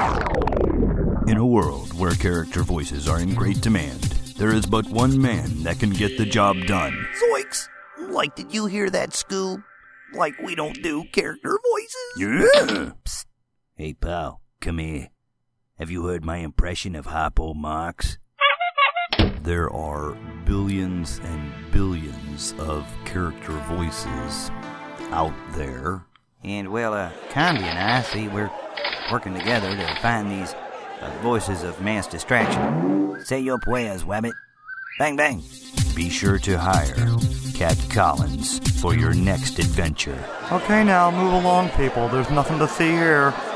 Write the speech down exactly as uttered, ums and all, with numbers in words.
In a world where character voices are in great demand, there is but one man that can get the job done. Zoinks! Like, did you hear that, Scoob? Like, we don't do character voices? Yeah! Psst. Hey, pal, come here. Have you heard my impression of Hypo Marx? There are billions and billions of character voices out there. And, well, uh, Condi and I, see, we're working together to find these uh, voices of mass distraction. Say your prayers, Wabbit. Bang, bang. Be sure to hire Cat Collins for your next adventure. Okay, now move along, people. There's nothing to see here.